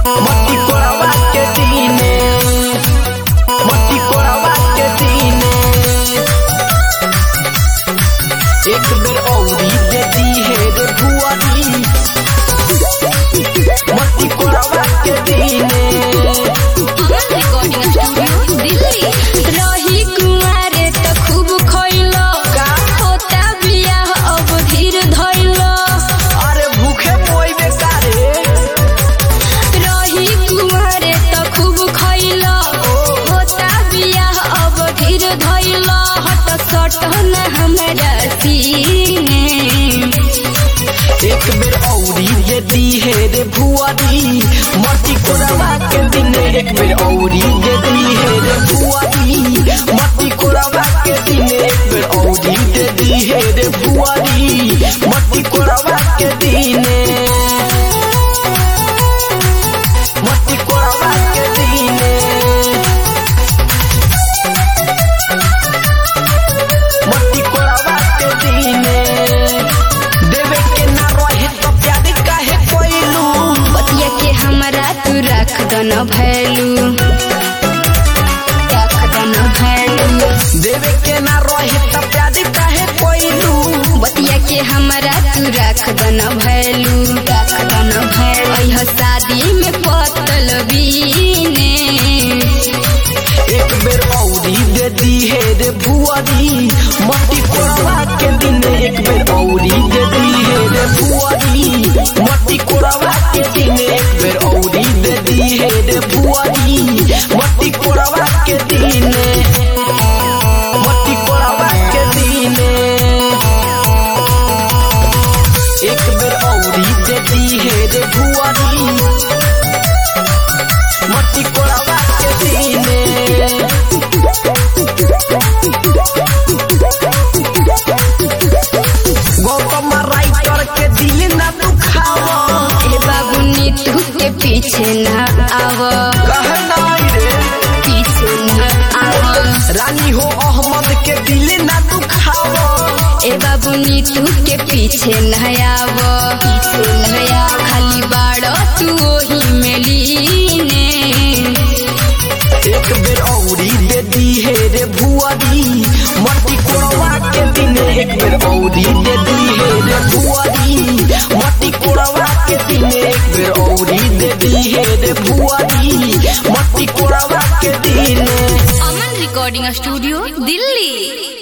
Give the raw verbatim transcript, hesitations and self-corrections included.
मट्टी कोड़वा के दीने मट्टी कोड़वा के दीने एक बेर औरी दे दी है रे भुआरी मट्टी कोड़वा के दीने रही कुंवारे त खूब खइलो होता बियाह अब धीर धइलो अरे भूखे मोइबे सारे रही कुंवारे त खूब खइलो होता बियाह अब धीर धइलो हट सट न हमरा सीने एक बेर औरी दे दी है रे भुआरी मट्टी कोड़वा के दीने एक बेर औरी दे दी है रे भुआरी मट्टी कोड़वा के दीने एक बेर औरी दे दी है रे भुआरी मट्टी कोड़वा के दीने मट्टी कोड़वा के दीने मट्टी कोड़वा के दीने देवे के ना रहे तो प्यार काहे कोइलू बतिया के हमरा तू रख दन भैलू रख दन भैलू देवे के ना रहे तो प्यार काहे कोइलू बतिया के हमरा तू रख दन भैलू रख दन भैलू अइह शादी में पतल बीने एक बेर औरी दे दी है रे भुआरी मट्टी कोड़वा के दीने एक बेर औरी दे दी है रे भुआरी मट्टी कोड़वा के दीने एक बेर औरी दे दी है रे भुआरी मट्टी कोड़वा के दीने मट्टी कोड़वा के दीने एक बेर औरी दे दी है रे भुआरी मट्टी कोड़वा के दीने गौतम राइटर के दिल ना दुखावा ए बाबू नीतू के पीछे ना आव कहना रे पीछे ना आव रानी हो अहमद के दिल ना दुखावा ए बाबू नीतू के पीछे न आव पीछे न आव खाली बाड़ तू ओही में लीने एक बेर औरी दे दी है रे भुआरी मट्टी कोड़वा के दीने एक बेर औरी दे दी है रे भुआरी मट्टी कोड़वा के दीने एक बेर औरी दे दी है रे भुआरी मट्टी कोड़वा के दीने अमन रिकॉर्डिंग स्टूडियो दिल्ली।